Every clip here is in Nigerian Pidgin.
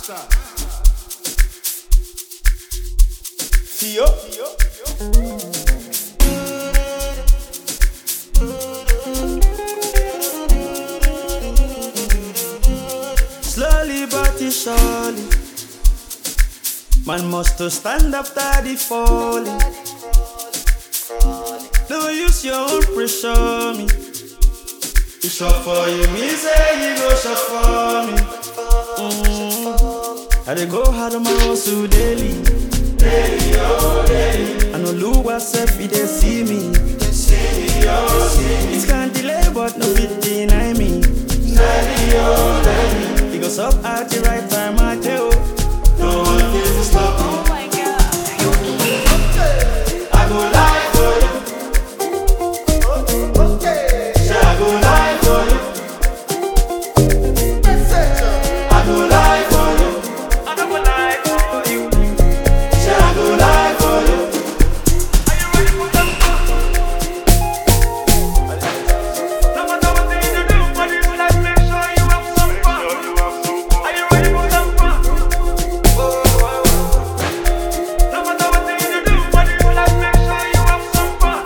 Tio. Slowly but surely, man must to stand after the falling. Don't use your own pressure me. He shot for you, me say you go shot for me. I dey go hard on my hustle daily. Daily, oh daily. I know Lua self, he dey see me. It can't delay, but no fit deny me. Daily, oh daily. He goes up at the right time, I tell. No one can stop me. Oh my God. I go lie for you. Say I go lie for you. I go lie for you. I go lie for you. Say I go lie for you. Are you ready for that? No matter what they do, but you like make sure you have some fun. Are you ready for that? No matter what they do, but you like make sure you have some fun.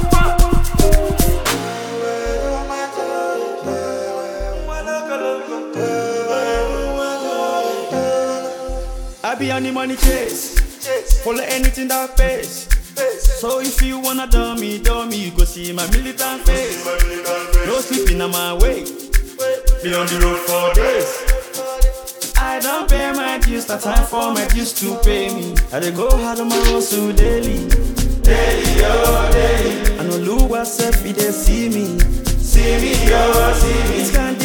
I be on the money chase, follow anything that pays. So if you wanna dummy, you go see my militant face. No sleeping on my way, be on the road for days. I don't pay my dues, the time for my dues to pay me. I dey go hard on my hustle daily. Daily, oh daily. I know Lua self, he dey see me. See me, oh see me. It can't